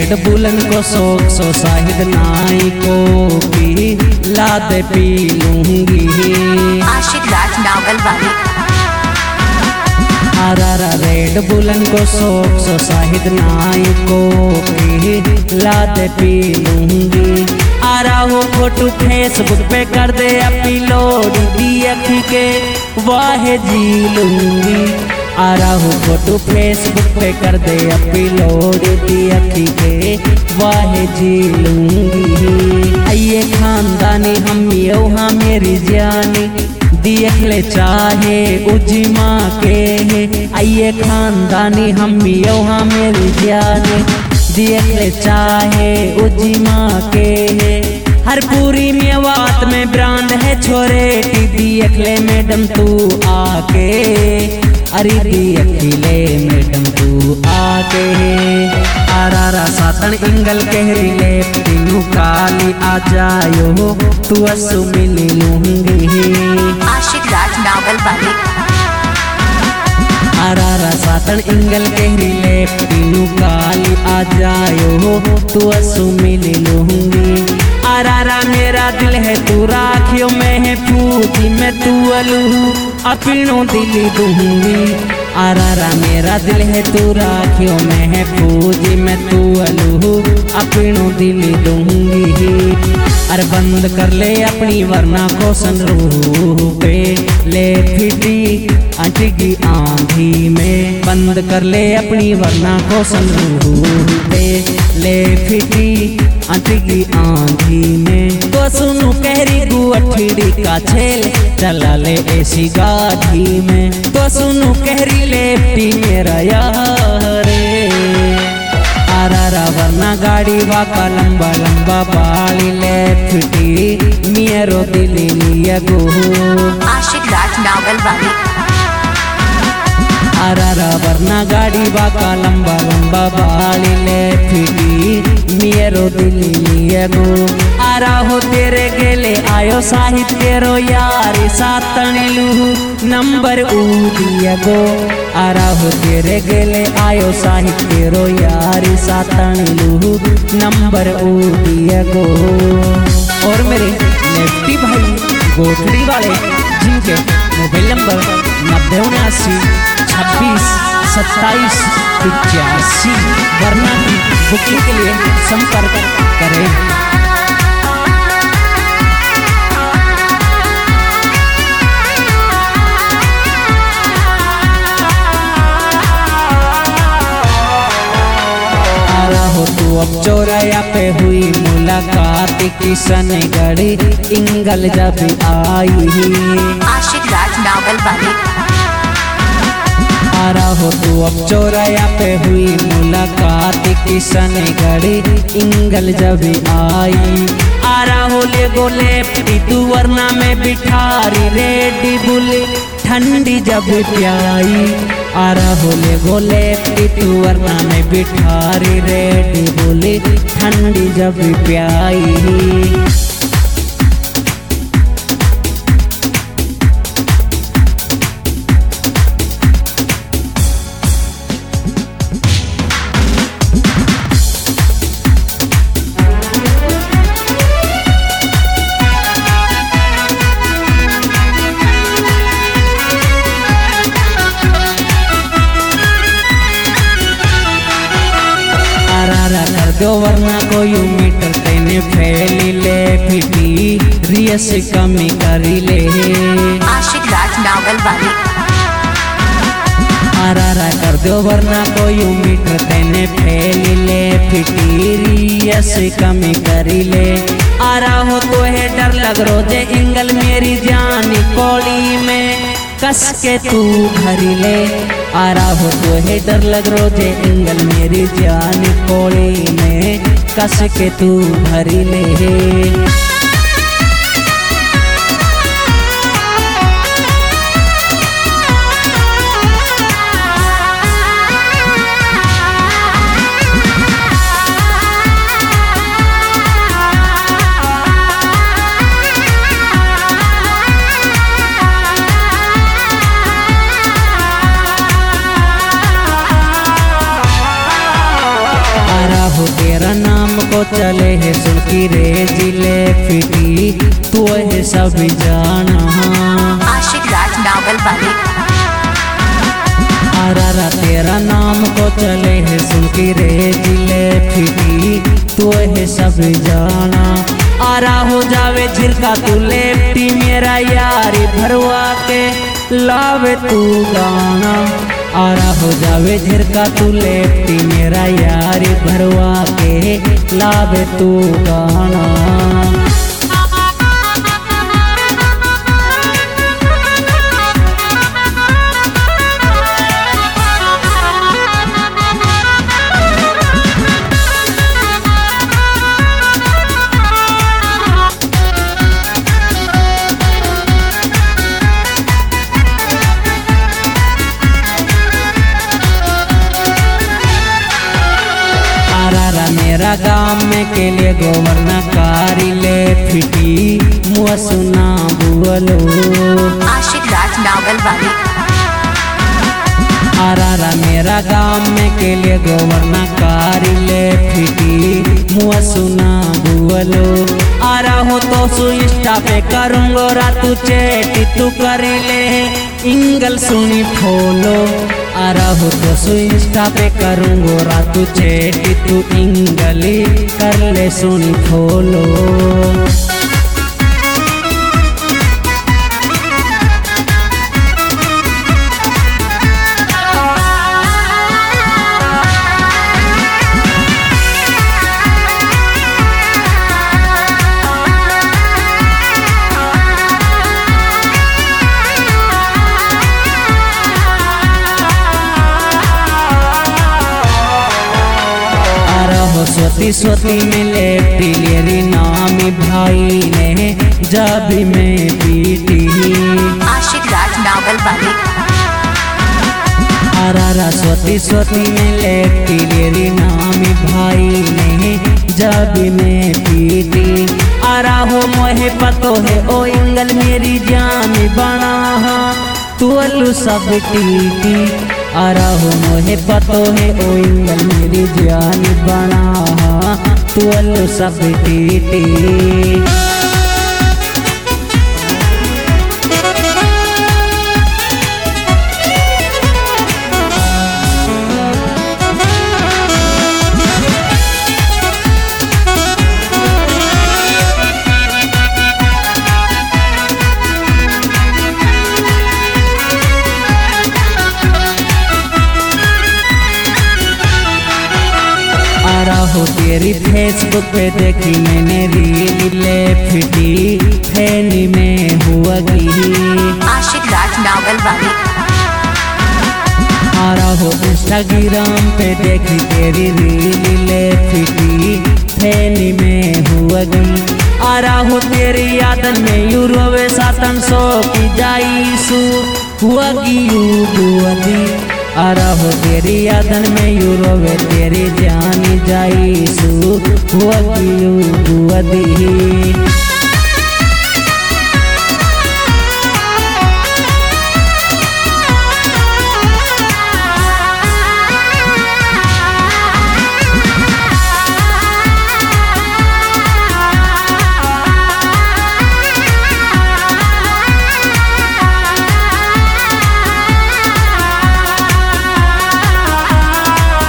Red बुलन को शौक सो शाहिद नाई को भी लाद पी लूंगी। आशिक राज नावल वाली। आरारा रेड बुलन को शौक सो शाहिद नाई को भी लाद पी लूंगी। आ रहा हो फोटो फेसबुक पे कर दे अपलोड DF के वाह जी लूंगी। आ रहा हो फोटो फेसबुक पे कर दे अपलोड DF के वाह जी लूंगी। आइए खानदानी हम यहाँ मेरी जानी देख ले चाहे उजमा के। आइए खानदानी हम यहाँ मेरी जानी देख ले चाहे उजमा के। हर पूरी मेवात में ब्रांड है छोरे देख ले मैडम तू आके। अरे देख ले मैडम तू आके। आरारा सातन इंगल कहरी ले तीनों काली आ जायो तू असु मिल लूंगी। आशिक राज नावल वाली। आरारा सातन इंगल कहरी ले तीनों काली आ जायो तू असु मिल लूंगी। आरारा मेरा दिल है तू राखियो मैं है पूजी मैं तू अलू अपनों दिल दूंगी। आरारा मेरा दिल है तू राखियो मैं है पूजी मैं तू अलू अपनों दिल दूंगी। अरे बंद कर ले अपनी वरना को सनरूह पे ले फिटी अटकी आंधी में। बंद कर ले अपनी वरना को सनरूह पे ले फिटी अटकी आंधी में। तो सुनू कहरी गुअठड़ी का छेल चला ले ऐसी गाड़ी में। तो सुनू कहरी लेफ्टी मेरा यारे। आरारा वरना गाड़ी वाका लंबा लंबा बाली लेफ्टी मेरो दिल लिया गो। आशिक राज नावल वाली। आरारा वरना गाड़ी वाका लंबा लंबा बाली लेफ्टी मेरो दिल लिया गो। आरा हो तेरे गेले आयो साहित तेरो यारी सातन लू नंबर ऊ दिया गो। आरा हो तेरे गेले आयो साहित तेरो यारी सातन लू नंबर ऊ दिया गो। और मेरे लेफ्टी भाई गोठड़ी वाले जिनके मोबाइल नंबर 9079262785 वरना बुकिंग के लिए संपर्क करें। अब चौराया पे हुई मुलाकात किशनगढ़ इंगल जब आई। आशिक राज नावल वाली। आ रहा हो तू अब चौराया पे हुई मुलाकात किशनगढ़ इंगल जब आई। आ रहा हो ले गोले तू वरना में बिठारी रेडी बुले ठंडी जब प्याई। आ रहा हो ले गोले तू वरना में बिठारी रेडी बुले ठंडी जब प्याई। कर दो वरना कोई मीटर तेने फैली ले फिटी रियस कमी करी ले। आशिक राज नावल वाली। आरारा कर दो वरना कोई मीटर तेने फैली ले फिटी रियस कमी करी ले। आरा हो तो है डर लग रोजे इंगल मेरी जानी कोड़ी में कस के तू भरी ले। आ रहा हो तो है डर लग रोजे इंगल मेरी जान कोड़ी में कस के तू भरी ले। तेरा नाम को चले है सुनकी रे जिले फिटी तू है सभी जाना आशिक राज नावल वाले आरा तेरा नाम को चले है सुनकी रे जिले फिटी तू है सभी जाना आरा हो जावे झिरका तू लेफ्टी मेरा यारी भरवा के लावे तू गाना आरा हो जावे झिरका तू लेफ्टी मेरा यारी भरवा के लावे तू गाना। मेरा गाँव में के लिए गोवर्ना कारी ले फिटी मुआ सुना बुअलो आशिक राज नावल वाले आरा मेरा गाँव में के लिए गोवर्ना कारी ले फिटी मुआ सुना बुअलो आरा हो तो सु इंस्टा पे करूँगो रातू चेटी तू करी ले इंगल सुनी फॉलो आरा हो तो सु इंस्टा पे करूँगो रातू चेटी तू इंगली कर ले सुनी फॉलो। सोती सोती में लेटी लेरी नामी भाई ने जब मैं पीटी आशिक राज नावल वाले आरा सोती सोती में लेटी लेरी नामी भाई ने जब मैं पीटी आरा हो मोहे पतो है ओ इंगल मेरी जान बना तू अल्लू सब टीटी आरा हो मोहे पतो है ओ इंगल मेरी जान बना तू अल्लू सब टीटी। हो तेरी फेसबुक पे देखी मैंने रील ले फिटी फैनी में हुआ आशिक राज नावल वाले आरा हो इंस्टाग्राम पे देखी तेरी रील ले फिटी फैनी में हुआ आरा हो तेरी यादन में यूरोवे सातन सो की जाईसु हुआ आरा हो तेरी यादन में यूरोवे तेरी जान जाईसु हुआ